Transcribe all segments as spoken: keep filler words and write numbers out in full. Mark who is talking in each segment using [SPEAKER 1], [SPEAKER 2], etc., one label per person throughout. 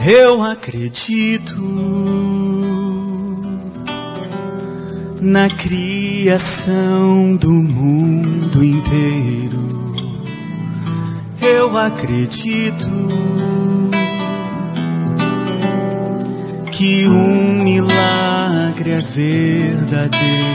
[SPEAKER 1] Eu acredito na criação do mundo inteiro. Eu acredito que um milagre é verdadeiro.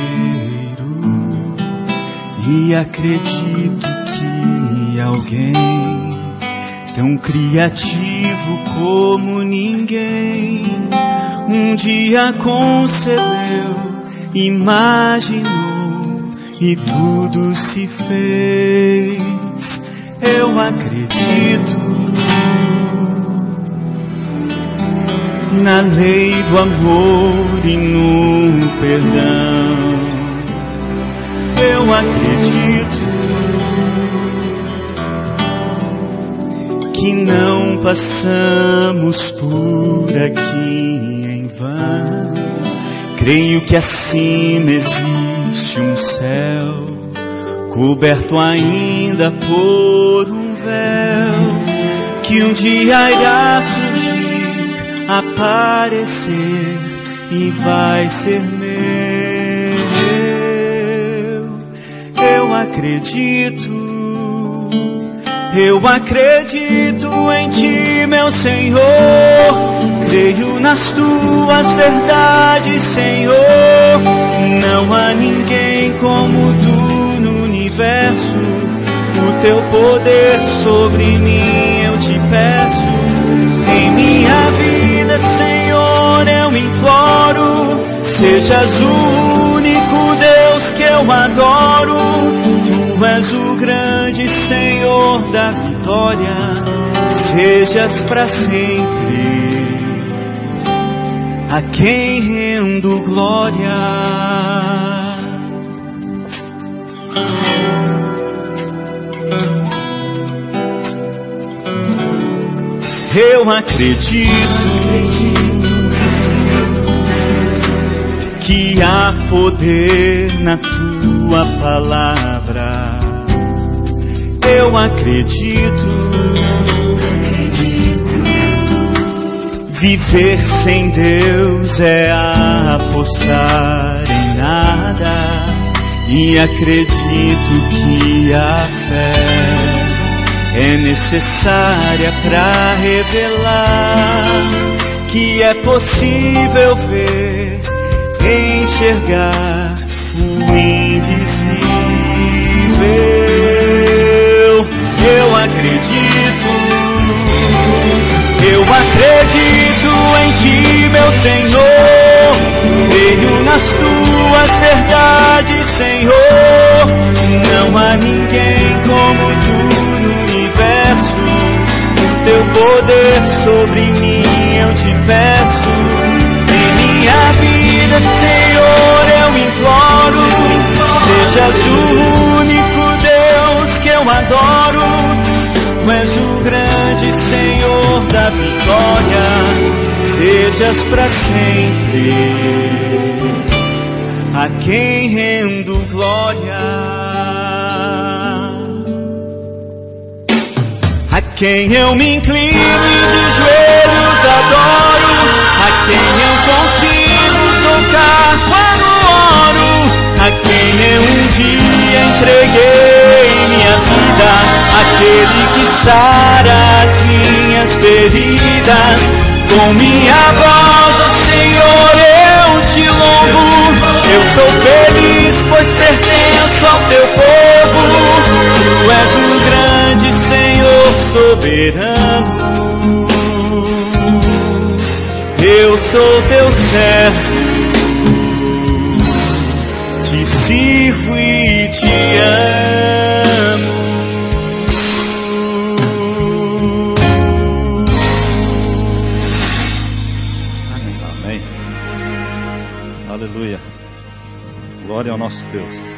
[SPEAKER 1] E acredito que alguém tão criativo como ninguém um dia concebeu, imaginou e tudo se fez. Eu acredito na lei do amor e no perdão. Eu acredito que não passamos por aqui em vão. Creio que acima existe um céu, coberto ainda por um véu, que um dia irá surgir, aparecer e vai ser meu. Eu acredito, eu acredito em Ti, meu Senhor. Creio nas Tuas verdades, Senhor. Não há ninguém como Tu no universo. O Teu poder sobre mim eu Te peço. Em minha vida, Senhor, eu imploro. Sejas o único Deus que eu adoro. Tu és o grande Senhor da vitória. Sejas para sempre a quem rendo glória. Eu acredito que há poder na Tua palavra. Eu acredito, viver sem Deus é apostar em nada. E acredito que a fé é necessária para revelar que é possível ver, enxergar o invisível. Eu acredito, eu acredito em Ti, meu Senhor. Creio nas Tuas verdades, Senhor. Não há ninguém como Tu no universo. O Teu poder sobre mim eu Te peço. Em minha vida, Senhor, eu imploro. Sejas o único Deus que eu adoro. Tu és o grande Senhor da vitória. Sejas para sempre a quem rendo glória. A quem eu me inclino e de joelhos adoro. A quem eu consigo tocar quando oro. A quem eu um dia entreguei minha vida. Aquele que sara as minhas feridas. Com minha voz, ó Senhor, eu Te louvo. Eu sou feliz, pois pertenço ao Teu povo. Tu és o grande Senhor soberano. Eu sou Teu servo, Te sirvo e Te amo.
[SPEAKER 2] Amém. Aleluia. Glória ao nosso Deus.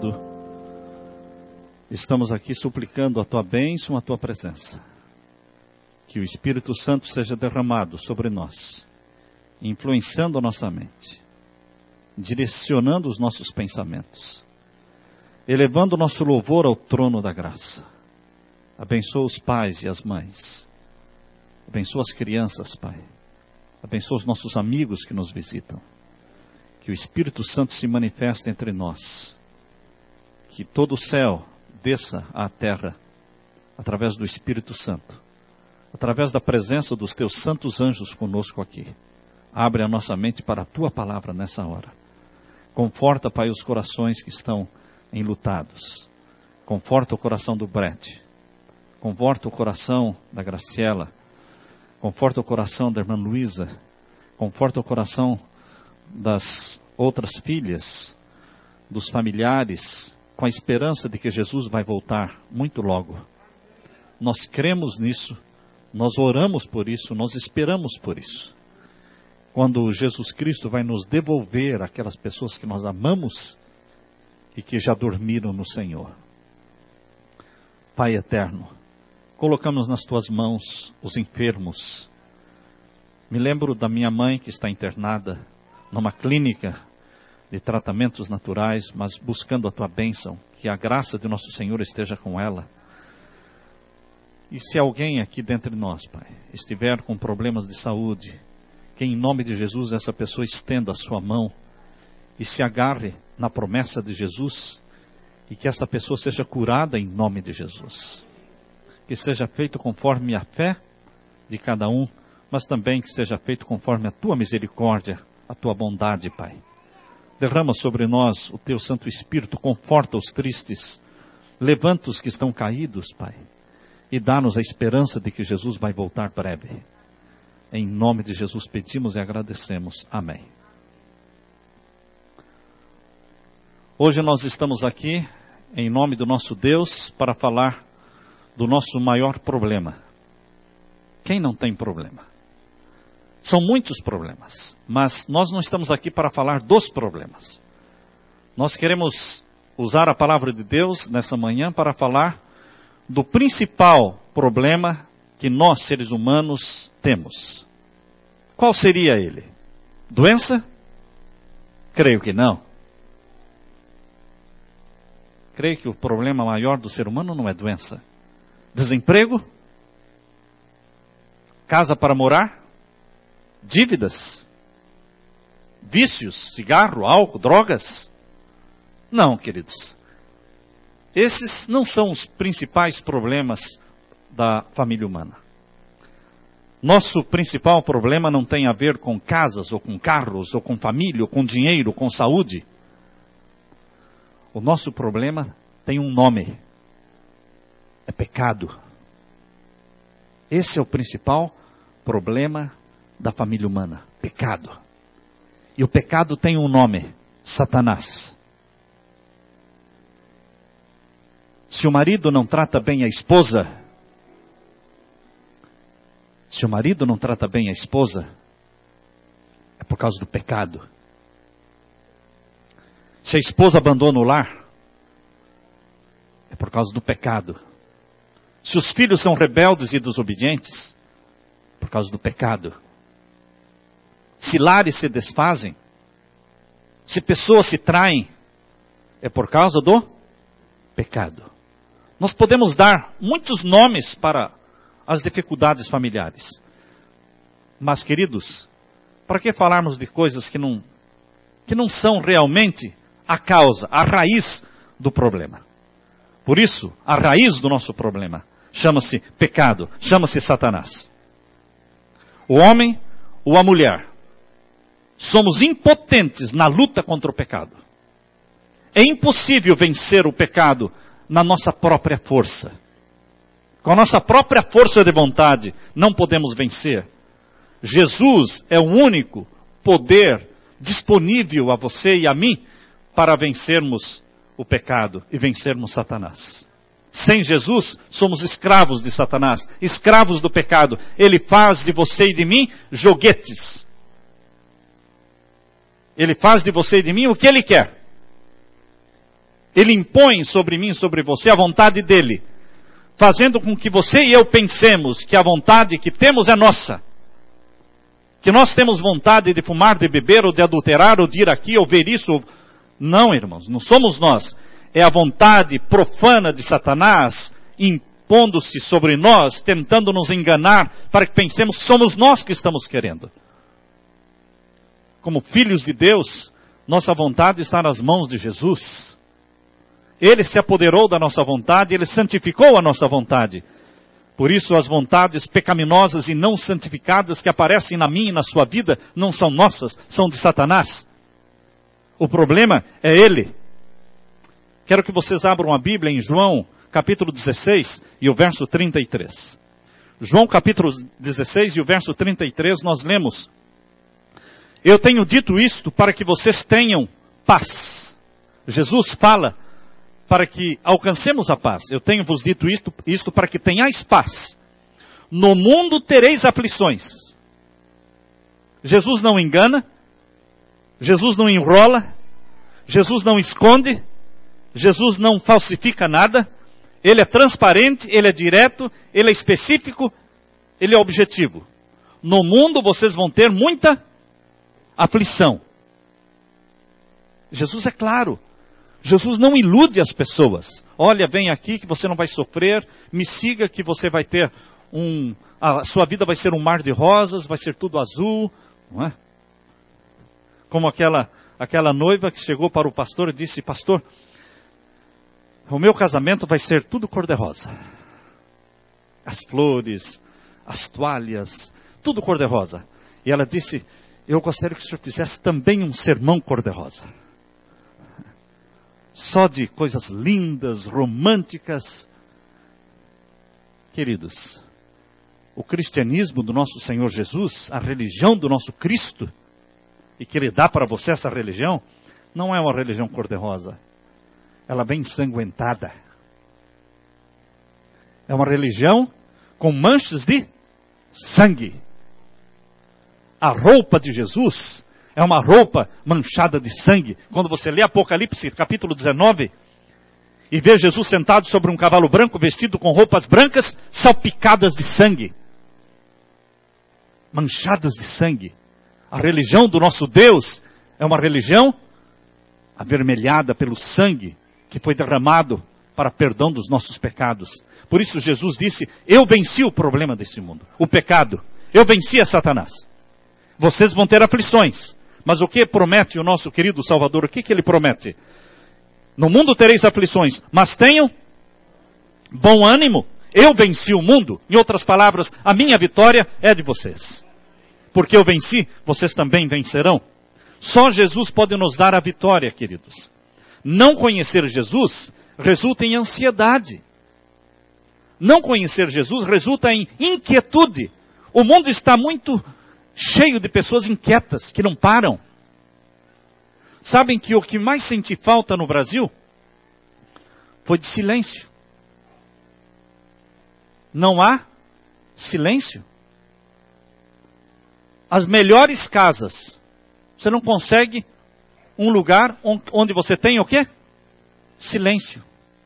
[SPEAKER 2] amado, estamos aqui suplicando a tua bênção, a tua presença. Que o Espírito Santo seja derramado sobre nós, influenciando a nossa mente, direcionando os nossos pensamentos, elevando o nosso louvor ao trono da graça. Abençoa os pais e as mães. Abençoa as crianças, Pai. Abençoa os nossos amigos que nos visitam. Que o Espírito Santo se manifeste entre nós. Que todo o céu desça à terra através do Espírito Santo. Através da presença dos teus santos anjos conosco aqui. Abre a nossa mente para a tua palavra nessa hora. Conforta, Pai, os corações que estão enlutados. Conforta o coração do Brett. Conforta o coração da Graciela. Conforta o coração da irmã Luísa. Conforta o coração das outras filhas, dos familiares, com a esperança de que Jesus vai voltar muito logo. Nós cremos nisso, nós oramos por isso, nós esperamos por isso. Quando Jesus Cristo vai nos devolver aquelas pessoas que nós amamos e que já dormiram no Senhor. Pai eterno, colocamos nas tuas mãos os enfermos. Me lembro da minha mãe que está internada numa clínica de tratamentos naturais, mas buscando a tua bênção, que a graça de nosso Senhor esteja com ela. E se alguém aqui dentre nós, Pai, estiver com problemas de saúde, que em nome de Jesus essa pessoa estenda a sua mão e se agarre na promessa de Jesus, e que essa pessoa seja curada em nome de Jesus. Que seja feito conforme a fé de cada um, mas também que seja feito conforme a tua misericórdia, a tua bondade, Pai. Derrama sobre nós o teu Santo Espírito, conforta os tristes, levanta os que estão caídos, Pai, e dá-nos a esperança de que Jesus vai voltar breve. Em nome de Jesus pedimos e agradecemos. Amém. Hoje nós estamos aqui, em nome do nosso Deus, para falar do nosso maior problema. Quem não tem problema? São muitos problemas, mas nós não estamos aqui para falar dos problemas. Nós queremos usar a palavra de Deus nessa manhã para falar do principal problema que nós, seres humanos, temos. Qual seria ele? Doença? Creio que não. Creio que o problema maior do ser humano não é doença. Desemprego? Casa para morar? Dívidas? Vícios? Cigarro, álcool, drogas? Não, queridos. Esses não são os principais problemas da família humana. Nosso principal problema não tem a ver com casas, ou com carros, ou com família, ou com dinheiro, ou com saúde. O nosso problema tem um nome. É pecado. Esse é o principal problema da família humana. Pecado. E o pecado tem um nome. Satanás. Se o marido não trata bem a esposa, se o marido não trata bem a esposa, é por causa do pecado. Se a esposa abandona o lar, é por causa do pecado. Se os filhos são rebeldes e desobedientes, é por causa do pecado. Se lares se desfazem, se pessoas se traem, é por causa do pecado. Nós podemos dar muitos nomes para as dificuldades familiares. Mas, queridos, para que falarmos de coisas que não, que não são realmente a causa, a raiz do problema? Por isso, a raiz do nosso problema chama-se pecado, chama-se Satanás. O homem ou a mulher, somos impotentes na luta contra o pecado. É impossível vencer o pecado na nossa própria força. Com a nossa própria força de vontade, não podemos vencer. Jesus é o único poder disponível a você e a mim para vencermos o pecado e vencermos Satanás. Sem Jesus, somos escravos de Satanás, escravos do pecado. Ele faz de você e de mim joguetes. Ele faz de você e de mim o que ele quer. Ele impõe sobre mim e sobre você a vontade dele, fazendo com que você e eu pensemos que a vontade que temos é nossa. Que nós temos vontade de fumar, de beber, ou de adulterar, ou de ir aqui, ou ver isso. Não, irmãos, não somos nós. É a vontade profana de Satanás impondo-se sobre nós, tentando nos enganar, para que pensemos que somos nós que estamos querendo. Como filhos de Deus, nossa vontade está nas mãos de Jesus. Ele se apoderou da nossa vontade, Ele santificou a nossa vontade. Por isso as vontades pecaminosas e não santificadas que aparecem na minha e na sua vida não são nossas, são de Satanás. O problema é ele. Quero que vocês abram a Bíblia em João, capítulo dezesseis e o verso trinta e três. João capítulo dezesseis e o verso trinta e três nós lemos: eu tenho dito isto para que vocês tenham paz. Jesus fala para que alcancemos a paz. Eu tenho vos dito isto, isto para que tenhais paz. No mundo tereis aflições. Jesus não engana. Jesus não enrola. Jesus não esconde. Jesus não falsifica nada. Ele é transparente, Ele é direto, Ele é específico, Ele é objetivo. No mundo vocês vão ter muita aflição. Jesus é claro. Jesus não ilude as pessoas. Olha, vem aqui que você não vai sofrer. Me siga que você vai ter um... A sua vida vai ser um mar de rosas, vai ser tudo azul. Não é? Como aquela, aquela noiva que chegou para o pastor e disse: pastor, o meu casamento vai ser tudo cor-de-rosa. As flores, as toalhas, tudo cor-de-rosa. E ela disse: eu gostaria que o senhor fizesse também um sermão cor-de-rosa. Só de coisas lindas, românticas. Queridos, o cristianismo do nosso Senhor Jesus, a religião do nosso Cristo, e que Ele dá para você essa religião, não é uma religião cor-de-rosa. Ela vem ensanguentada. É uma religião com manchas de sangue. A roupa de Jesus é uma roupa manchada de sangue. Quando você lê Apocalipse, capítulo dezenove, e vê Jesus sentado sobre um cavalo branco, vestido com roupas brancas, salpicadas de sangue. Manchadas de sangue. A religião do nosso Deus é uma religião avermelhada pelo sangue que foi derramado para perdão dos nossos pecados. Por isso Jesus disse: eu venci o problema desse mundo, o pecado. Eu venci a Satanás. Vocês vão ter aflições. Mas o que promete o nosso querido Salvador? O que, que Ele promete? No mundo tereis aflições, mas tenham bom ânimo. Eu venci o mundo. Em outras palavras, a minha vitória é de vocês. Porque eu venci, vocês também vencerão. Só Jesus pode nos dar a vitória, queridos. Não conhecer Jesus resulta em ansiedade. Não conhecer Jesus resulta em inquietude. O mundo está muito cheio de pessoas inquietas, que não param. Sabem que o que mais senti falta no Brasil foi de silêncio. Não há silêncio. As melhores casas, você não consegue um lugar onde você tem o quê? Silêncio.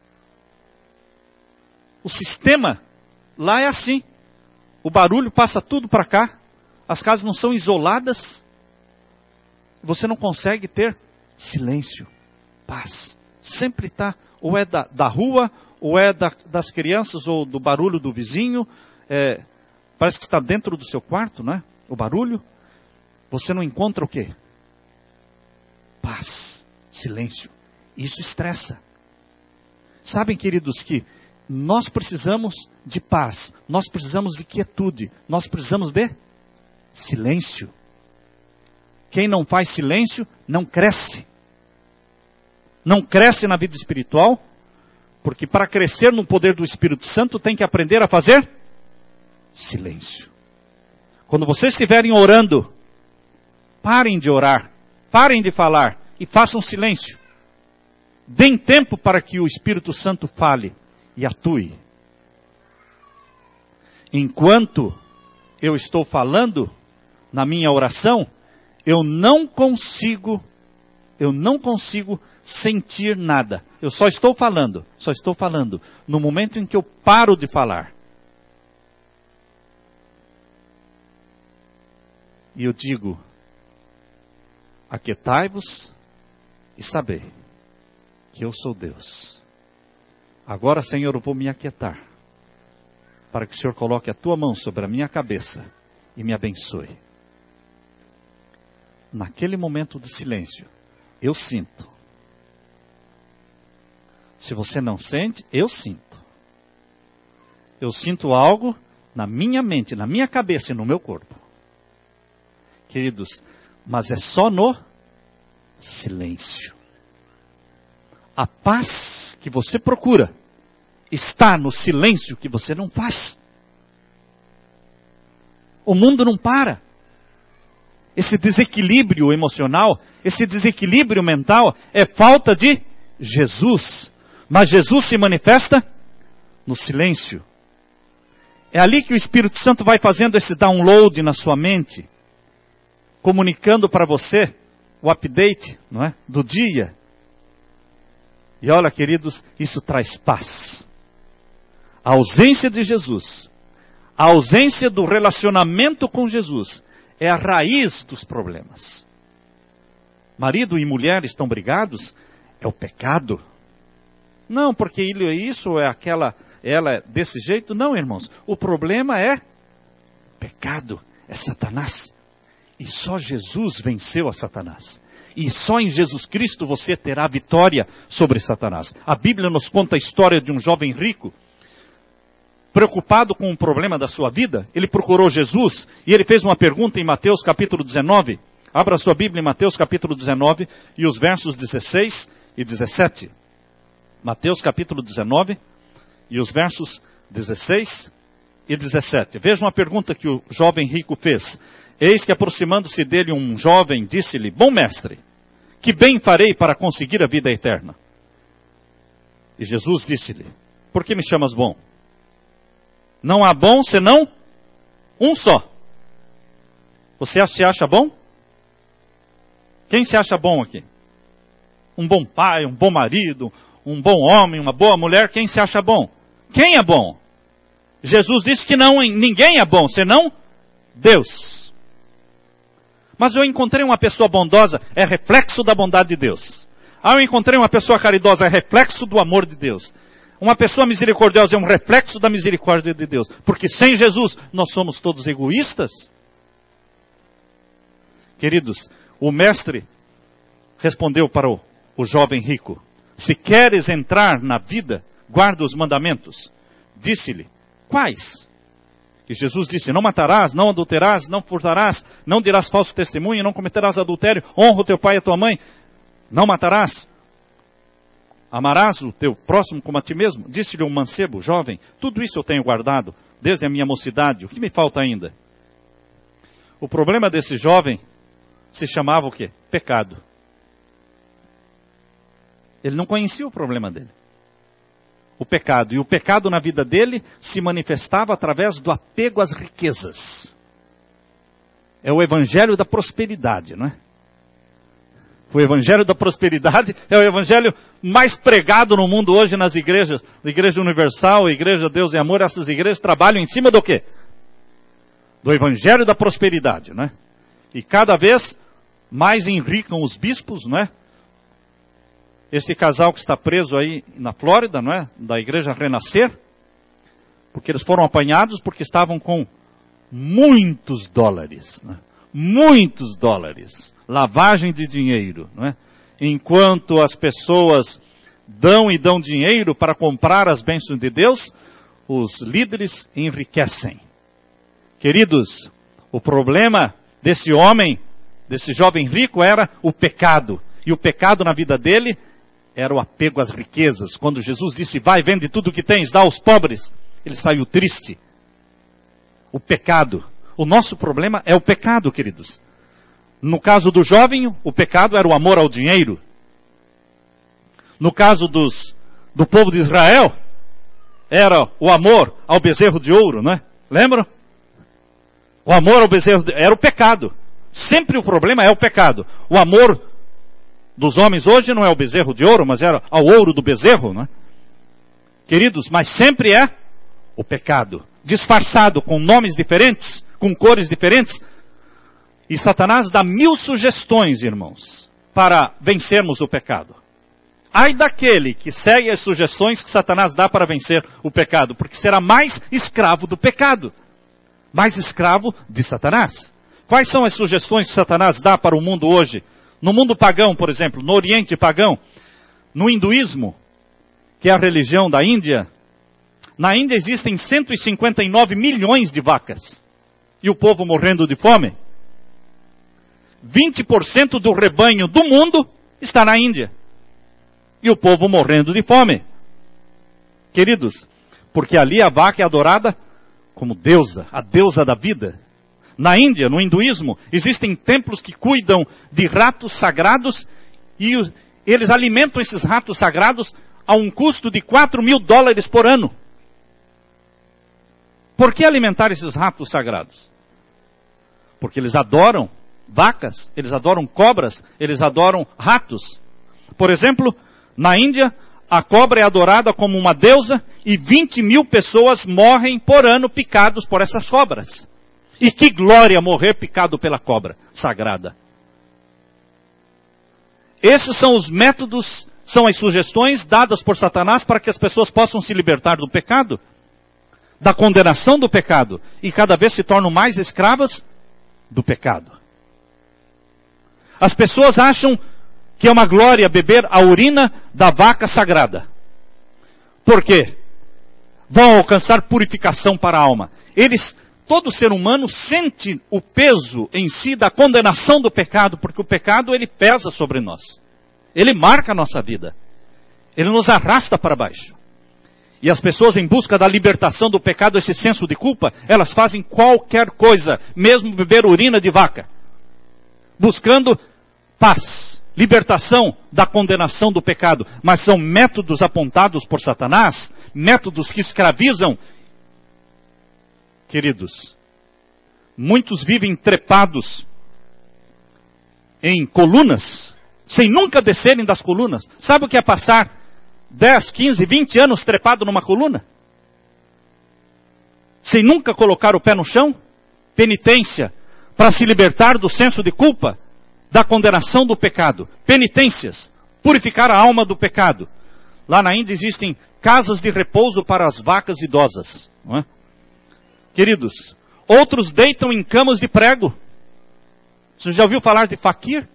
[SPEAKER 2] O sistema lá é assim. O barulho passa tudo para cá. As casas não são isoladas. Você não consegue ter silêncio, paz. Sempre está, ou é da, da rua, ou é da, das crianças, ou do barulho do vizinho. É, parece que está dentro do seu quarto, não é? O barulho. Você não encontra o quê? Paz, silêncio. Isso estressa. Sabem, queridos, que nós precisamos de paz. Nós precisamos de quietude. Nós precisamos de silêncio. Quem não faz silêncio, não cresce. Não cresce na vida espiritual, porque para crescer no poder do Espírito Santo, tem que aprender a fazer silêncio. Quando vocês estiverem orando, parem de orar, parem de falar e façam silêncio. Deem tempo para que o Espírito Santo fale e atue. Enquanto eu estou falando, na minha oração, eu não consigo, eu não consigo sentir nada. Eu só estou falando, só estou falando no momento em que eu paro de falar. E eu digo, aquietai-vos e sabei que eu sou Deus. Agora, Senhor, eu vou me aquietar, para que o Senhor coloque a tua mão sobre a minha cabeça e me abençoe. Naquele momento de silêncio, eu sinto. Se você não sente, eu sinto. Eu sinto algo na minha mente, na minha cabeça e no meu corpo. Queridos, mas é só no silêncio. A paz que você procura está no silêncio que você não faz. O mundo não para. Esse desequilíbrio emocional, esse desequilíbrio mental é falta de Jesus. Mas Jesus se manifesta no silêncio. É ali que o Espírito Santo vai fazendo esse download na sua mente, comunicando para você o update, não é, do dia. E olha, queridos, isso traz paz. A ausência de Jesus, a ausência do relacionamento com Jesus, é a raiz dos problemas. Marido e mulher estão brigados, é o pecado. Não, porque ele é isso, é aquela, ela é desse jeito. Não, irmãos, o problema é pecado, é Satanás. E só Jesus venceu a Satanás. E só em Jesus Cristo você terá vitória sobre Satanás. A Bíblia nos conta a história de um jovem rico, preocupado com um problema da sua vida. Ele procurou Jesus e ele fez uma pergunta em Mateus capítulo dezenove. Abra sua Bíblia em Mateus capítulo dezenove e os versos dezesseis e dezessete. Mateus capítulo dezenove e os versos dezesseis e dezessete. Vejam a pergunta que o jovem rico fez. Eis que aproximando-se dele um jovem, disse-lhe, bom mestre, que bem farei para conseguir a vida eterna? E Jesus disse-lhe, por que me chamas bom? Não há bom senão um só. Você se acha bom? Quem se acha bom aqui? Um bom pai, um bom marido, um bom homem, uma boa mulher, quem se acha bom? Quem é bom? Jesus disse que não, ninguém é bom, senão Deus. Mas eu encontrei uma pessoa bondosa, é reflexo da bondade de Deus. Ah, eu encontrei uma pessoa caridosa, é reflexo do amor de Deus. Uma pessoa misericordiosa é um reflexo da misericórdia de Deus. Porque sem Jesus, nós somos todos egoístas. Queridos, o mestre respondeu para o, o jovem rico, se queres entrar na vida, guarda os mandamentos. Disse-lhe, quais? E Jesus disse, não matarás, não adulterarás, não furtarás, não dirás falso testemunho, não cometerás adultério, honra o teu pai e a tua mãe, não matarás, amarás o teu próximo como a ti mesmo. Disse-lhe um mancebo, jovem, tudo isso eu tenho guardado, desde a minha mocidade, o que me falta ainda? O problema desse jovem se chamava o quê? Pecado. Ele não conhecia o problema dele. O pecado. E o pecado na vida dele se manifestava através do apego às riquezas. É o evangelho da prosperidade, não é? O evangelho da prosperidade é o evangelho mais pregado no mundo hoje nas igrejas. A Igreja Universal, a Igreja Deus e Amor, essas igrejas trabalham em cima do quê? Do evangelho da prosperidade, não é? E cada vez mais enricam os bispos, não é? Esse casal que está preso aí na Flórida, não é? Da Igreja Renascer, porque eles foram apanhados porque estavam com muitos dólares, né? Muitos dólares, lavagem de dinheiro, não é? Enquanto as pessoas dão e dão dinheiro para comprar as bênçãos de Deus, os líderes enriquecem. Queridos, o problema desse homem, desse jovem rico, era o pecado. E o pecado na vida dele era o apego às riquezas. Quando Jesus disse, vai, vende tudo o que tens, dá aos pobres, ele saiu triste. O pecado. O nosso problema é o pecado, queridos. No caso do jovem, o pecado era o amor ao dinheiro. No caso dos, do povo de Israel, era o amor ao bezerro de ouro, não é? Lembram? O amor ao bezerro de... era o pecado. Sempre o problema é o pecado. O amor dos homens hoje não é o bezerro de ouro, mas era ao ouro do bezerro, né? Queridos, mas sempre é o pecado, disfarçado com nomes diferentes, com cores diferentes. E Satanás dá mil sugestões, irmãos, para vencermos o pecado. Ai daquele que segue as sugestões que Satanás dá para vencer o pecado, porque será mais escravo do pecado, mais escravo de Satanás. Quais são as sugestões que Satanás dá para o mundo hoje? No mundo pagão, por exemplo, no Oriente pagão, no hinduísmo, que é a religião da Índia, na Índia existem cento e cinquenta e nove milhões de vacas, e o povo morrendo de fome. vinte por cento do rebanho do mundo está na Índia, e o povo morrendo de fome. Queridos, porque ali a vaca é adorada como deusa, a deusa da vida. Na Índia, no hinduísmo, existem templos que cuidam de ratos sagrados e eles alimentam esses ratos sagrados a um custo de quatro mil dólares por ano. Por que alimentar esses ratos sagrados? Porque eles adoram vacas, eles adoram cobras, eles adoram ratos. Por exemplo, na Índia, a cobra é adorada como uma deusa e vinte mil pessoas morrem por ano picados por essas cobras. E que glória morrer picado pela cobra sagrada. Esses são os métodos, são as sugestões dadas por Satanás para que as pessoas possam se libertar do pecado, da condenação do pecado, e cada vez se tornam mais escravas do pecado. As pessoas acham que é uma glória beber a urina da vaca sagrada. Por quê? Vão alcançar purificação para a alma. Eles, todo ser humano sente o peso em si da condenação do pecado, porque o pecado ele pesa sobre nós. Ele marca a nossa vida. Ele nos arrasta para baixo. E as pessoas em busca da libertação do pecado, esse senso de culpa, elas fazem qualquer coisa, mesmo beber urina de vaca, buscando paz, libertação da condenação do pecado. Mas são métodos apontados por Satanás, métodos que escravizam. Queridos, muitos vivem trepados em colunas, sem nunca descerem das colunas. Sabe o que é passar dez, quinze, vinte anos trepado numa coluna? Sem nunca colocar o pé no chão? Penitência para se libertar do senso de culpa, da condenação do pecado. Penitências, purificar a alma do pecado. Lá na Índia existem casas de repouso para as vacas idosas, não é? Queridos, outros deitam em camas de prego. Você já ouviu falar de faquir?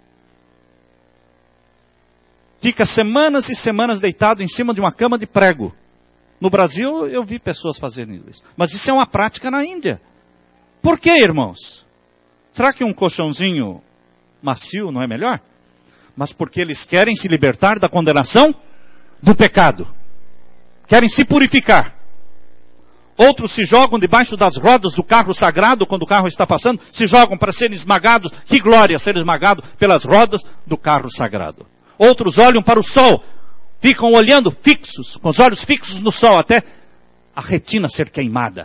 [SPEAKER 2] Fica semanas e semanas deitado em cima de uma cama de prego. No Brasil eu vi pessoas fazendo isso. Mas isso é uma prática na Índia. Por quê, irmãos? Será que um colchãozinho macio não é melhor? Mas porque eles querem se libertar da condenação do pecado. Querem se purificar. Outros se jogam debaixo das rodas do carro sagrado, quando o carro está passando, se jogam para serem esmagados. Que glória ser esmagado pelas rodas do carro sagrado. Outros olham para o sol, ficam olhando fixos, com os olhos fixos no sol, até a retina ser queimada.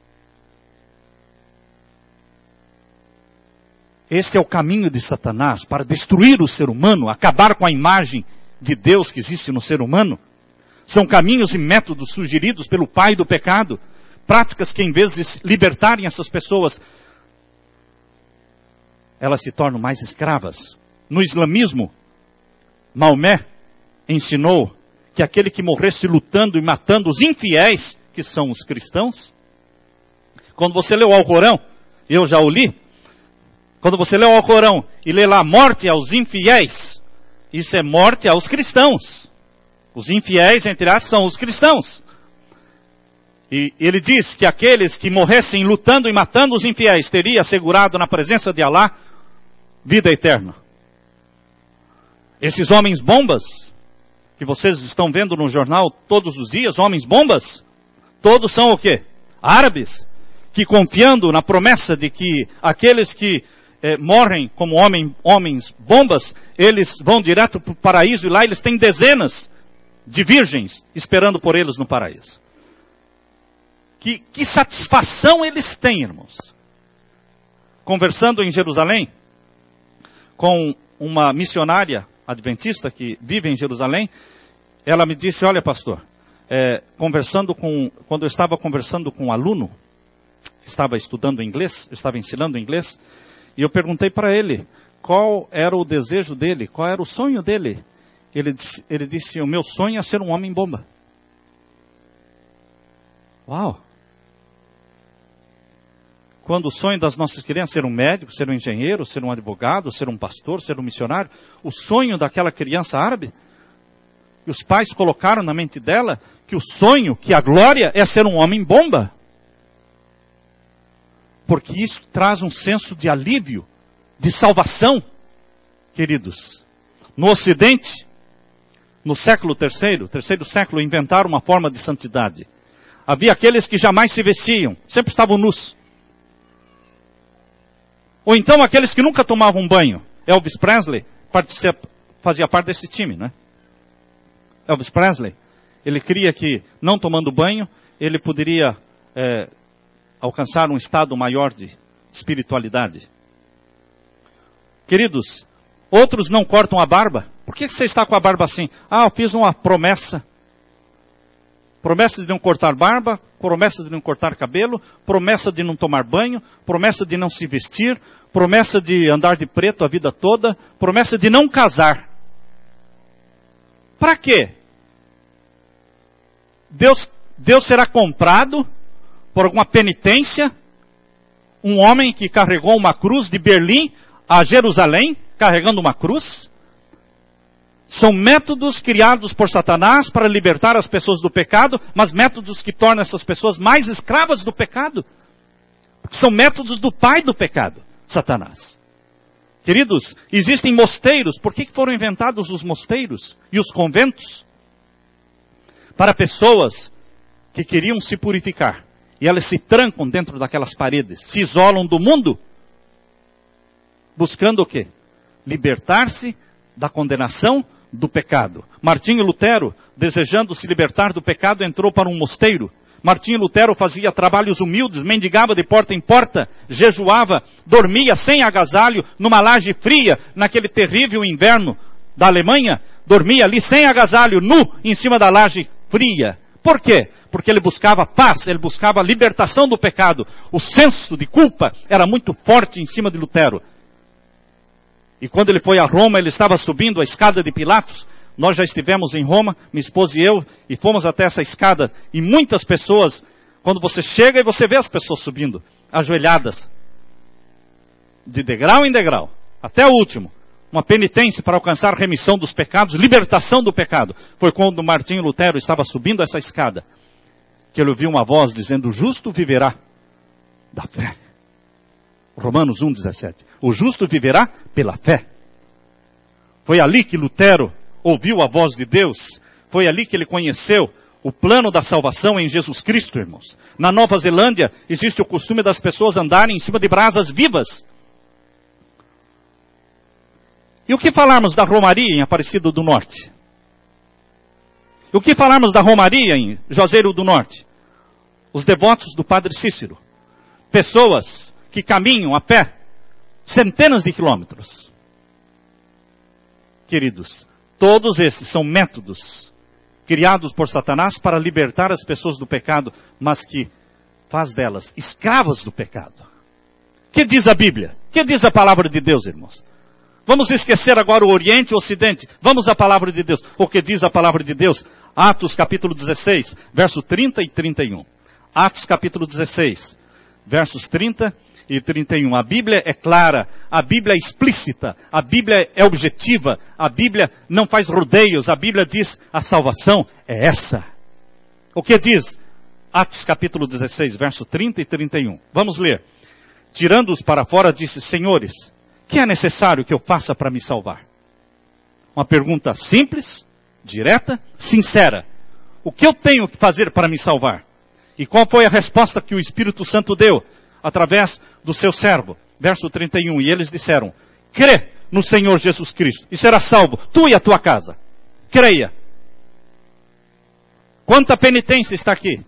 [SPEAKER 2] Este é o caminho de Satanás para destruir o ser humano, acabar com a imagem de Deus que existe no ser humano. São caminhos e métodos sugeridos pelo pai do pecado. Práticas que, em vez de libertarem essas pessoas, elas se tornam mais escravas. No islamismo, Maomé ensinou que aquele que morresse lutando e matando os infiéis, que são os cristãos, quando você lê o Alcorão, eu já o li, quando você lê o Alcorão e lê lá morte aos infiéis, isso é morte aos cristãos. Os infiéis, entre aspas, são os cristãos. E ele diz que aqueles que morressem lutando e matando os infiéis teria assegurado na presença de Alá vida eterna. Esses homens bombas, que vocês estão vendo no jornal todos os dias, homens bombas, todos são o quê? Árabes, que confiando na promessa de que aqueles que eh, morrem como homem, homens bombas, eles vão direto para o paraíso e lá eles têm dezenas de virgens esperando por eles no paraíso. Que, que satisfação eles têm, irmãos. Conversando em Jerusalém com uma missionária adventista que vive em Jerusalém, ela me disse, olha pastor, é, conversando com, quando eu estava conversando com um aluno, que estava estudando inglês, eu estava ensinando inglês, e eu perguntei para ele, qual era o desejo dele, qual era o sonho dele. Ele disse, ele disse, o meu sonho é ser um homem-bomba. Uau! Quando o sonho das nossas crianças é ser um médico, ser um engenheiro, ser um advogado, ser um pastor, ser um missionário, o sonho daquela criança árabe, e os pais colocaram na mente dela que o sonho, que a glória é ser um homem-bomba. Porque isso traz um senso de alívio, de salvação, queridos. No Ocidente, no século terceiro, terceiro século, inventaram uma forma de santidade. Havia aqueles que jamais se vestiam, sempre estavam nus. Ou então aqueles que nunca tomavam banho. Elvis Presley fazia parte desse time, né? Elvis Presley, ele cria que, não tomando banho, ele poderia é, alcançar um estado maior de espiritualidade. Queridos, outros não cortam a barba. Por que você está com a barba assim? Ah, eu fiz uma promessa. Promessa de não cortar barba, promessa de não cortar cabelo, promessa de não tomar banho, promessa de não se vestir, promessa de andar de preto a vida toda, promessa de não casar. Para quê? Deus, Deus será comprado por alguma penitência? Um homem que carregou uma cruz de Berlim a Jerusalém, carregando uma cruz? São métodos criados por Satanás para libertar as pessoas do pecado, mas métodos que tornam essas pessoas mais escravas do pecado. Porque são métodos do pai do pecado, Satanás. Queridos, existem mosteiros. Por que foram inventados os mosteiros e os conventos? Para pessoas que queriam se purificar. E elas se trancam dentro daquelas paredes, se isolam do mundo, buscando o quê? Libertar-se da condenação do pecado. Martinho Lutero, desejando se libertar do pecado, entrou para um mosteiro. Martinho Lutero fazia trabalhos humildes, mendigava de porta em porta, jejuava, dormia sem agasalho, numa laje fria, naquele terrível inverno da Alemanha, dormia ali sem agasalho, nu, em cima da laje fria. Por quê? Porque ele buscava paz, ele buscava a libertação do pecado. O senso de culpa era muito forte em cima de Lutero. E quando ele foi a Roma, ele estava subindo a escada de Pilatos. Nós já estivemos em Roma, minha esposa e eu, e fomos até essa escada. E muitas pessoas, quando você chega e você vê as pessoas subindo, ajoelhadas, de degrau em degrau, até o último. Uma penitência para alcançar remissão dos pecados, libertação do pecado. Foi quando Martinho Lutero estava subindo essa escada, que ele ouviu uma voz dizendo, o justo viverá da fé. Romanos um, dezessete. O justo viverá pela fé. Foi ali que Lutero ouviu a voz de Deus. Foi ali que ele conheceu o plano da salvação em Jesus Cristo, irmãos. Na Nova Zelândia existe o costume das pessoas andarem em cima de brasas vivas. E o que falarmos da Romaria em Aparecido do Norte? E o que falarmos da Romaria em Juazeiro do Norte? Os devotos do Padre Cícero. Pessoas que caminham a pé centenas de quilômetros. Queridos, todos esses são métodos criados por Satanás para libertar as pessoas do pecado, mas que faz delas escravas do pecado. O que diz a Bíblia? O que diz a palavra de Deus, irmãos? Vamos esquecer agora o Oriente e o Ocidente. Vamos à palavra de Deus. O que diz a palavra de Deus? Atos capítulo dezesseis, verso trinta e trinta e um. Atos capítulo dezesseis, versos trinta e trinta e um. A Bíblia é clara, a Bíblia é explícita, a Bíblia é objetiva, a Bíblia não faz rodeios, a Bíblia diz a salvação é essa. O que diz? Atos capítulo dezesseis, verso trinta e trinta e um. Vamos ler. Tirando-os para fora, disse, senhores, que é necessário que eu faça para me salvar? Uma pergunta simples, direta, sincera. O que eu tenho que fazer para me salvar? E qual foi a resposta que o Espírito Santo deu? Através do seu servo. Verso trinta e um. E eles disseram, crê no Senhor Jesus Cristo e serás salvo, tu e a tua casa. Creia. Quanta penitência está aqui.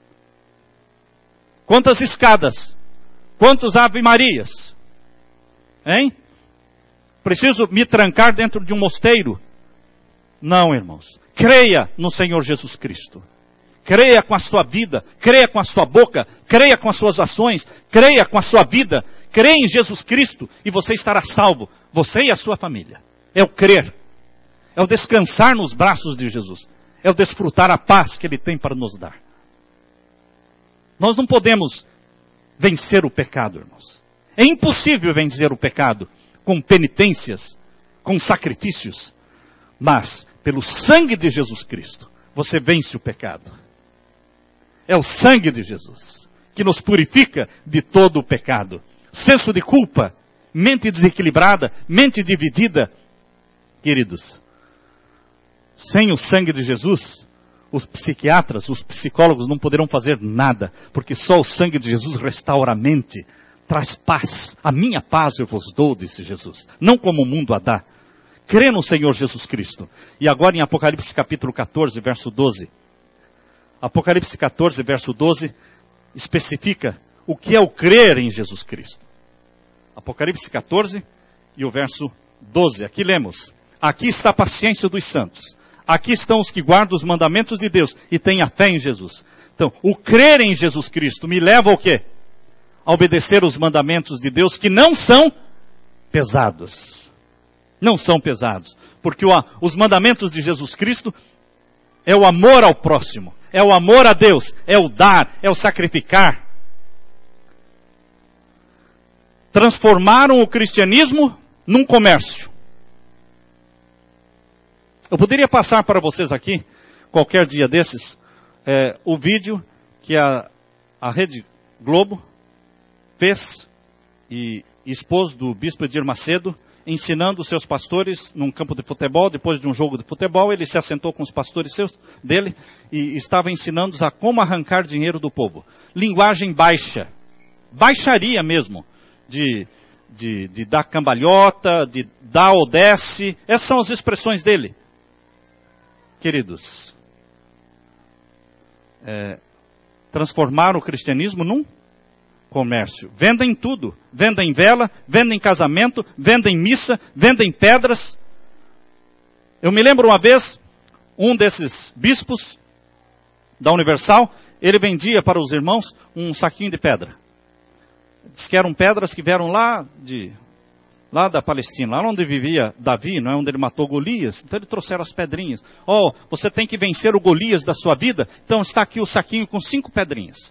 [SPEAKER 2] Quantas escadas. Quantos Ave Marias. Hein? Preciso me trancar dentro de um mosteiro? Não, irmãos. Creia no Senhor Jesus Cristo. Creia com a sua vida, creia com a sua boca, creia com as suas ações, creia com a sua vida, creia em Jesus Cristo e você estará salvo, você e a sua família. É o crer, é o descansar nos braços de Jesus, é o desfrutar a paz que Ele tem para nos dar. Nós não podemos vencer o pecado, irmãos. É impossível vencer o pecado com penitências, com sacrifícios, mas pelo sangue de Jesus Cristo, você vence o pecado. É o sangue de Jesus que nos purifica de todo o pecado. Senso de culpa, mente desequilibrada, mente dividida. Queridos, sem o sangue de Jesus, os psiquiatras, os psicólogos não poderão fazer nada, porque só o sangue de Jesus restaura a mente, traz paz. A minha paz eu vos dou, disse Jesus, não como o mundo a dá. Crê no Senhor Jesus Cristo. E agora em Apocalipse capítulo catorze, verso doze. Apocalipse catorze, verso doze, especifica o que é o crer em Jesus Cristo. Apocalipse catorze e o verso doze. Aqui lemos. Aqui está a paciência dos santos. Aqui estão os que guardam os mandamentos de Deus e têm a fé em Jesus. Então, o crer em Jesus Cristo me leva ao quê? A obedecer os mandamentos de Deus que não são pesados. Não são pesados. Porque o, os mandamentos de Jesus Cristo é o amor ao próximo. É o amor a Deus, é o dar, é o sacrificar. Transformaram o cristianismo num comércio. Eu poderia passar para vocês aqui, qualquer dia desses, é, o vídeo que a, a Rede Globo fez e expôs do Bispo Edir Macedo, ensinando os seus pastores num campo de futebol. Depois de um jogo de futebol, ele se assentou com os pastores seus, dele e estava ensinando-os a como arrancar dinheiro do povo. Linguagem baixa, baixaria mesmo, de, de, de dar cambalhota, de dar ou desce. Essas são as expressões dele. Queridos, é, transformaram o cristianismo num comércio. Vendem tudo. Vendem vela, vendem casamento, vendem missa, vendem pedras. Eu me lembro uma vez, um desses bispos da Universal, ele vendia para os irmãos um saquinho de pedra. Diz que eram pedras que vieram lá de lá da Palestina, lá onde vivia Davi, não é, onde ele matou Golias. Então ele trouxeram as pedrinhas. Oh, você tem que vencer o Golias da sua vida? Então está aqui o saquinho com cinco pedrinhas.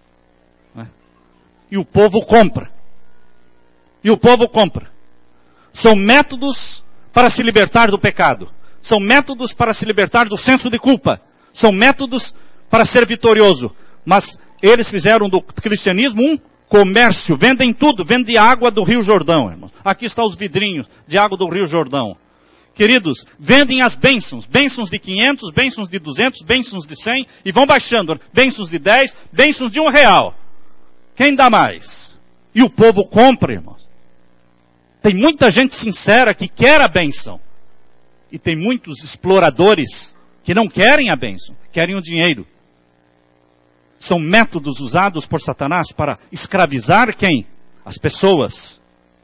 [SPEAKER 2] E o povo compra. E o povo compra. São métodos para se libertar do pecado. São métodos para se libertar do senso de culpa. São métodos para ser vitorioso. Mas eles fizeram do cristianismo um comércio. Vendem tudo. Vendem água do Rio Jordão, irmão. Aqui estão os vidrinhos de água do Rio Jordão. Queridos, vendem as bênçãos. Bênçãos de quinhentos, bênçãos de duzentos, bênçãos de cem. E vão baixando. Bênçãos de dez, bênçãos de um real. Quem dá mais? E o povo compra, irmãos. Tem muita gente sincera que quer a bênção. E tem muitos exploradores que não querem a bênção, querem o dinheiro. São métodos usados por Satanás para escravizar quem? As pessoas.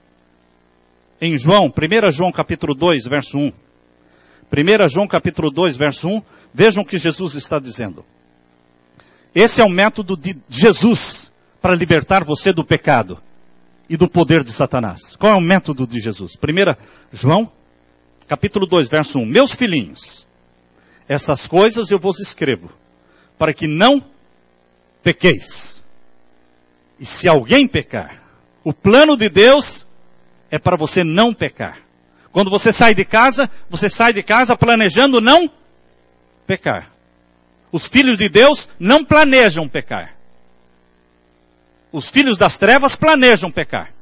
[SPEAKER 2] Em João, primeiro João capítulo dois, verso um. primeiro João capítulo dois, verso um. Vejam o que Jesus está dizendo. Esse é o método de Jesus para libertar você do pecado e do poder de Satanás. Qual é o método de Jesus? primeiro João, capítulo dois, verso um. Meus filhinhos, estas coisas eu vos escrevo, para que não pequeis. E se alguém pecar, o plano de Deus é para você não pecar. Quando você sai de casa, você sai de casa planejando não pecar. Os filhos de Deus não planejam pecar. Os filhos das trevas planejam pecar.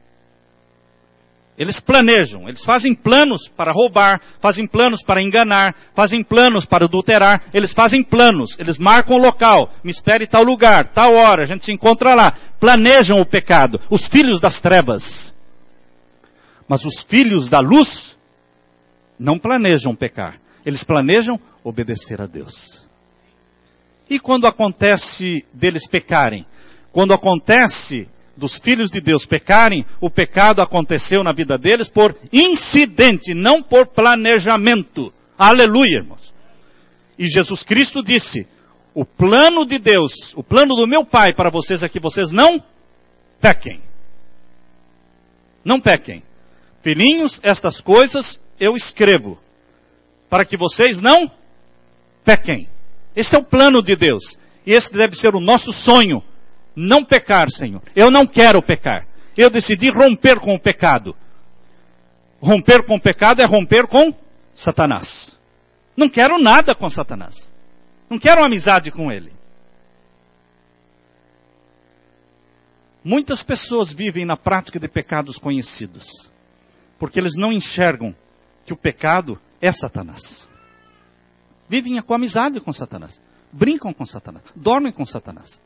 [SPEAKER 2] Eles planejam, eles fazem planos para roubar, fazem planos para enganar, fazem planos para adulterar, eles fazem planos, eles marcam o local, me espere em tal lugar, tal hora, a gente se encontra lá. Planejam o pecado, os filhos das trevas. Mas os filhos da luz não planejam pecar, eles planejam obedecer a Deus. E quando acontece deles pecarem? Quando acontece dos filhos de Deus pecarem, o pecado aconteceu na vida deles por incidente, não por planejamento. Aleluia, irmãos. E Jesus Cristo disse, o plano de Deus, o plano do meu Pai para vocês é que vocês não pequem. Não pequem. Filhinhos, estas coisas eu escrevo, para que vocês não pequem. Este é o plano de Deus. E esse deve ser o nosso sonho. Não pecar, Senhor. Eu não quero pecar. Eu decidi romper com o pecado. Romper com o pecado é romper com Satanás. Não quero nada com Satanás. Não quero amizade com ele. Muitas pessoas vivem na prática de pecados conhecidos, porque eles não enxergam que o pecado é Satanás. Vivem com amizade com Satanás. Brincam com Satanás. Dormem com Satanás.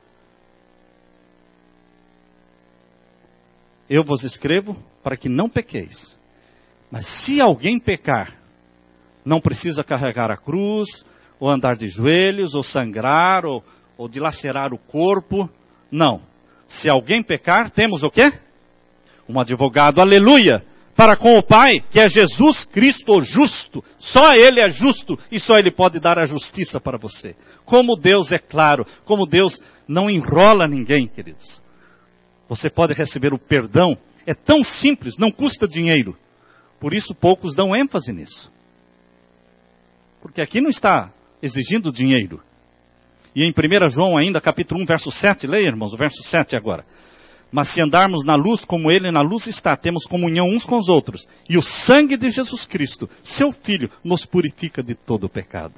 [SPEAKER 2] Eu vos escrevo para que não pequeis. Mas se alguém pecar, não precisa carregar a cruz, ou andar de joelhos, ou sangrar, ou, ou dilacerar o corpo. Não. Se alguém pecar, temos o quê? Um advogado, aleluia, para com o Pai, que é Jesus Cristo o justo. Só Ele é justo e só Ele pode dar a justiça para você. Como Deus é claro, como Deus não enrola ninguém, queridos. Você pode receber o perdão. É tão simples, não custa dinheiro. Por isso poucos dão ênfase nisso. Porque aqui não está exigindo dinheiro. E em primeiro João ainda, capítulo um, verso sete, leia, irmãos, o verso sete agora. Mas se andarmos na luz como Ele na luz está, temos comunhão uns com os outros. E o sangue de Jesus Cristo, seu Filho, nos purifica de todo o pecado.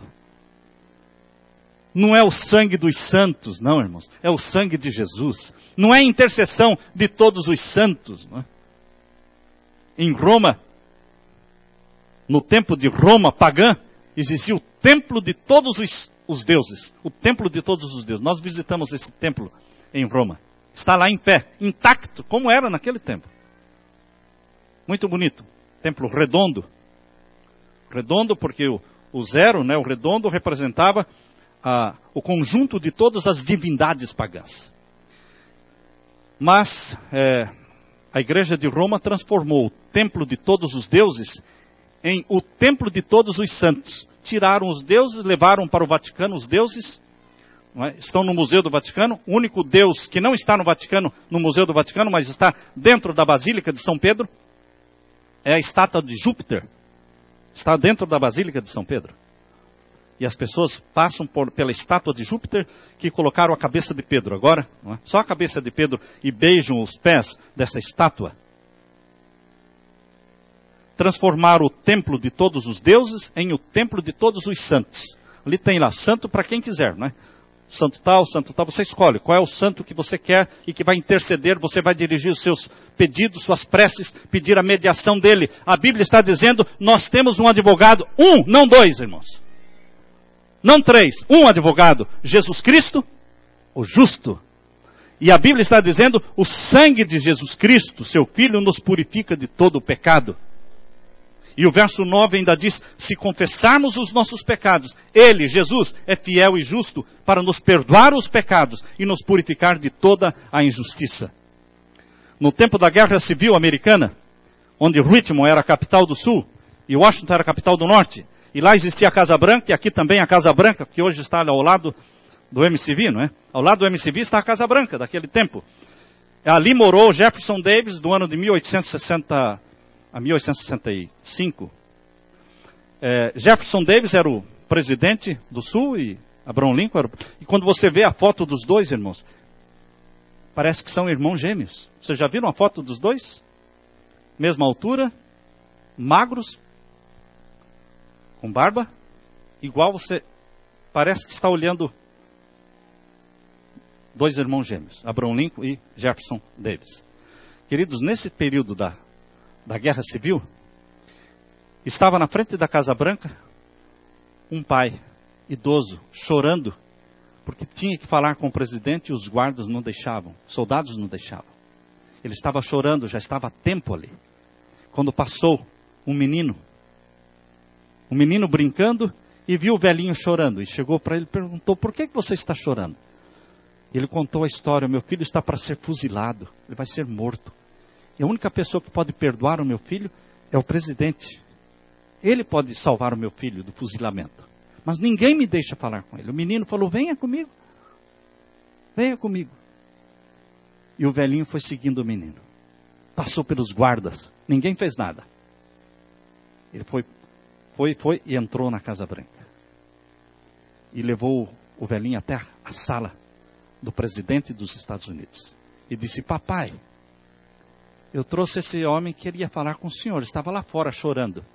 [SPEAKER 2] Não é o sangue dos santos, não, irmãos. É o sangue de Jesus. Não é a intercessão de todos os santos. Não é? Em Roma, no tempo de Roma pagã, existia o templo de todos os, os deuses. O templo de todos os deuses. Nós visitamos esse templo em Roma. Está lá em pé, intacto, como era naquele tempo. Muito bonito. Templo redondo. Redondo porque o, o zero, né, o redondo, representava ah, o conjunto de todas as divindades pagãs. Mas é, a igreja de Roma transformou o templo de todos os deuses em o templo de todos os santos. Tiraram os deuses, levaram para o Vaticano os deuses, não é? Estão no Museu do Vaticano. O único Deus que não está no Vaticano, no Museu do Vaticano, mas está dentro da Basílica de São Pedro, é a estátua de Júpiter. Está dentro da Basílica de São Pedro. E as pessoas passam por, pela estátua de Júpiter, que colocaram a cabeça de Pedro agora, não é? Só a cabeça de Pedro, e beijam os pés dessa estátua. Transformaram o templo de todos os deuses em o templo de todos os santos. Ali tem lá, santo para quem quiser, não é? Santo tal, santo tal, você escolhe qual é o santo que você quer e que vai interceder, você vai dirigir os seus pedidos, suas preces, pedir a mediação dele. A Bíblia está dizendo, nós temos um advogado, um, não dois, irmãos. Não três, um advogado, Jesus Cristo, o justo. E a Bíblia está dizendo, o sangue de Jesus Cristo, seu Filho, nos purifica de todo o pecado. E o verso nove ainda diz, se confessarmos os nossos pecados, Ele, Jesus, é fiel e justo para nos perdoar os pecados e nos purificar de toda a injustiça. No tempo da Guerra Civil Americana, onde Richmond era a capital do Sul e Washington era a capital do Norte, e lá existia a Casa Branca, e aqui também a Casa Branca, que hoje está ao lado do M C V, não é? Ao lado do M C V está a Casa Branca daquele tempo. Ali morou Jefferson Davis, do ano de mil oitocentos e sessenta a mil oitocentos e sessenta e cinco. É, Jefferson Davis era o presidente do Sul e Abraham Lincoln era... E quando você vê a foto dos dois, irmãos, parece que são irmãos gêmeos. Vocês já viram a foto dos dois? Mesma altura, magros, com barba, igual você... Parece que está olhando dois irmãos gêmeos, Abraham Lincoln e Jefferson Davis. Queridos, nesse período da da Guerra Civil, estava na frente da Casa Branca um pai idoso, chorando, porque tinha que falar com o presidente e os guardas não deixavam, soldados não deixavam. Ele estava chorando, já estava há tempo ali. Quando passou um menino, um menino brincando, e viu o velhinho chorando, e chegou para ele e perguntou, por que você está chorando? Ele contou a história, meu filho está para ser fuzilado, ele vai ser morto. E a única pessoa que pode perdoar o meu filho é o presidente. Ele pode salvar o meu filho do fuzilamento. Mas ninguém me deixa falar com ele. O menino falou, venha comigo. Venha comigo. E o velhinho foi seguindo o menino. Passou pelos guardas. Ninguém fez nada. Ele foi, foi, foi e entrou na Casa Branca. E levou o velhinho até a sala do presidente dos Estados Unidos. E disse, papai, eu trouxe esse homem que queria falar com o senhor. Estava lá fora chorando.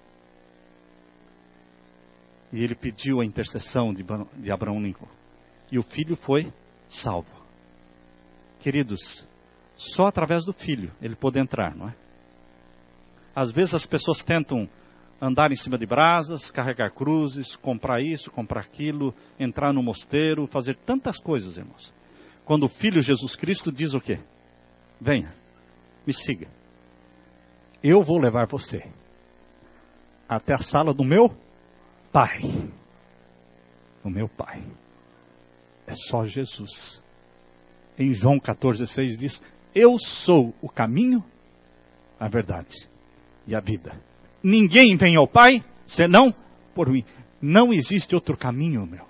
[SPEAKER 2] E ele pediu a intercessão de, de Abraham Lincoln. E o filho foi salvo. Queridos, só através do filho ele pode entrar, não é? Às vezes as pessoas tentam andar em cima de brasas, carregar cruzes, comprar isso, comprar aquilo, entrar no mosteiro, fazer tantas coisas, irmãos. Quando o Filho Jesus Cristo diz o quê? Venha, me siga. Eu vou levar você até a sala do meu Pai. O meu Pai. É só Jesus. Em João quatorze, seis diz, eu sou o caminho, a verdade e a vida. Ninguém vem ao Pai, senão por mim. Não existe outro caminho, meu.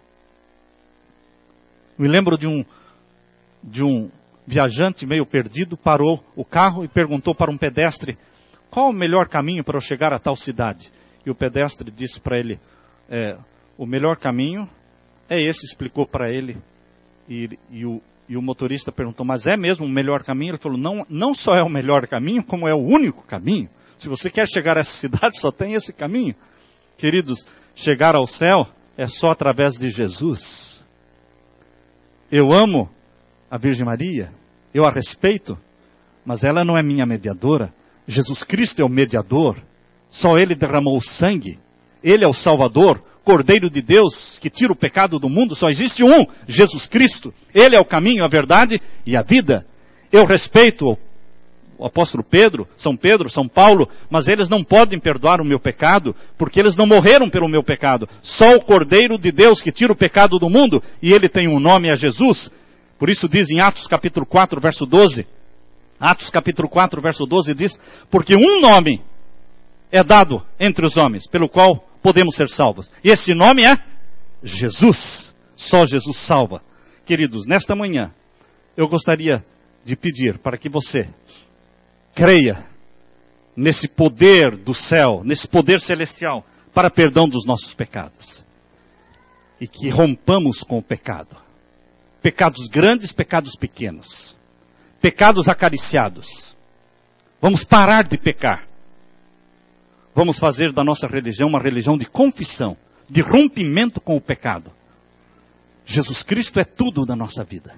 [SPEAKER 2] Me lembro de um, de um viajante meio perdido, parou o carro e perguntou para um pedestre, qual o melhor caminho para eu chegar a tal cidade? E o pedestre disse para ele, é, o melhor caminho é esse, explicou para ele. E, e, o, e o motorista perguntou, mas é mesmo o melhor caminho? Ele falou, não, não só é o melhor caminho, como é o único caminho. Se você quer chegar a essa cidade, só tem esse caminho. Queridos, chegar ao céu é só através de Jesus. Eu amo a Virgem Maria, eu a respeito, mas ela não é minha mediadora. Jesus Cristo é o mediador. Só Ele derramou o sangue. Ele é o Salvador, Cordeiro de Deus, que tira o pecado do mundo. Só existe um, Jesus Cristo. Ele é o caminho, a verdade e a vida. Eu respeito o apóstolo Pedro, São Pedro, São Paulo, mas eles não podem perdoar o meu pecado, porque eles não morreram pelo meu pecado. Só o Cordeiro de Deus que tira o pecado do mundo, e ele tem um nome, é Jesus. Por isso diz em Atos capítulo quatro, verso doze, Atos capítulo quatro, verso doze diz, porque um nome é dado entre os homens, pelo qual podemos ser salvos. E esse nome é Jesus. Só Jesus salva. Queridos, nesta manhã, eu gostaria de pedir para que você creia nesse poder do céu, nesse poder celestial, para perdão dos nossos pecados. E que rompamos com o pecado. Pecados grandes, pecados pequenos. Pecados acariciados. Vamos parar de pecar. Vamos fazer da nossa religião uma religião de confissão, de rompimento com o pecado. Jesus Cristo é tudo na nossa vida.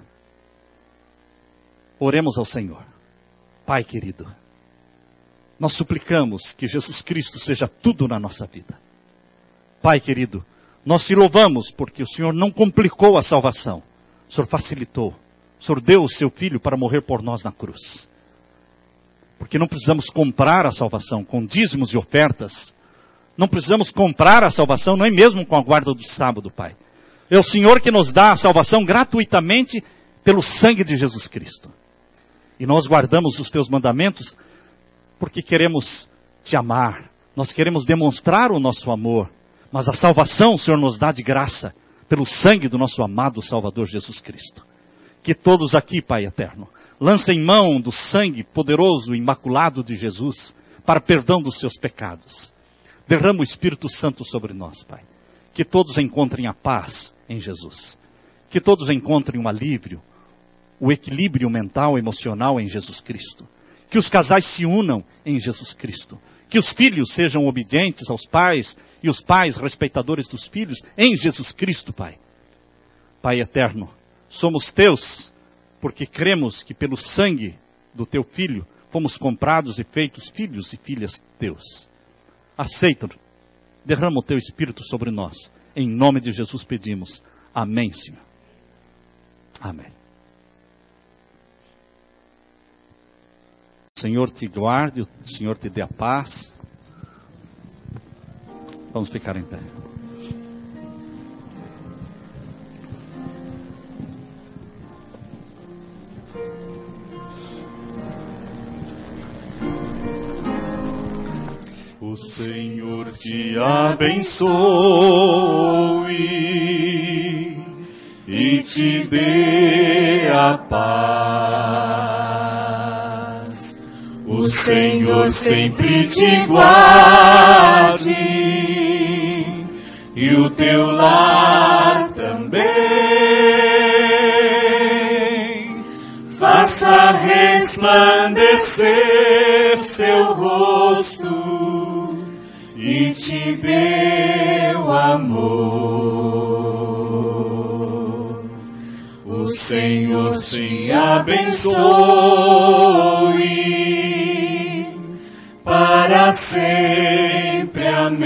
[SPEAKER 2] Oremos ao Senhor. Pai querido, nós suplicamos que Jesus Cristo seja tudo na nossa vida. Pai querido, nós te louvamos porque o Senhor não complicou a salvação. O Senhor facilitou. O Senhor deu o seu Filho para morrer por nós na cruz. Porque não precisamos comprar a salvação com dízimos e ofertas. Não precisamos comprar a salvação, nem mesmo com a guarda do sábado, Pai. É o Senhor que nos dá a salvação gratuitamente pelo sangue de Jesus Cristo. E nós guardamos os teus mandamentos porque queremos te amar. Nós queremos demonstrar o nosso amor. Mas a salvação o Senhor nos dá de graça pelo sangue do nosso amado Salvador Jesus Cristo. Que todos aqui, Pai eterno, lancem mão do sangue poderoso e imaculado de Jesus para perdão dos seus pecados. Derrama o Espírito Santo sobre nós, Pai. Que todos encontrem a paz em Jesus. Que todos encontrem o alívio, o equilíbrio mental e emocional em Jesus Cristo. Que os casais se unam em Jesus Cristo. Que os filhos sejam obedientes aos pais e os pais respeitadores dos filhos em Jesus Cristo, Pai. Pai eterno, somos teus porque cremos que pelo sangue do teu Filho fomos comprados e feitos filhos e filhas teus. Aceita-nos. Derrama o teu Espírito sobre nós. Em nome de Jesus pedimos. Amém, Senhor. Amém. O Senhor te guarde, o Senhor te dê a paz. Vamos ficar em pé.
[SPEAKER 1] te abençoe e te dê a paz. O Senhor sempre te guarde e o teu lar também. Faça resplandecer seu rosto e te dê o amor. O Senhor te abençoe para sempre.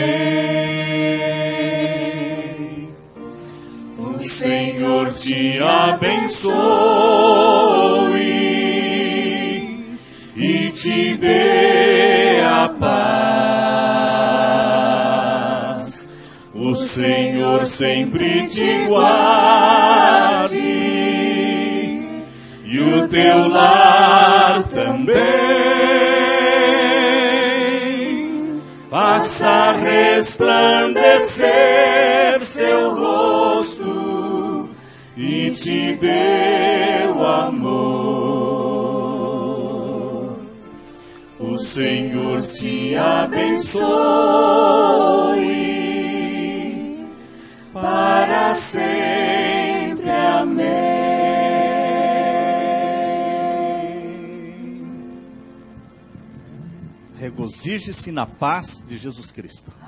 [SPEAKER 1] Amém. O Senhor te abençoe e te dê a paz. O Senhor sempre te guarde e o teu lar também. Faça resplandecer seu rosto e te dê o amor. O Senhor te abençoe para sempre. Amém.
[SPEAKER 2] Regozije-se na paz de Jesus Cristo.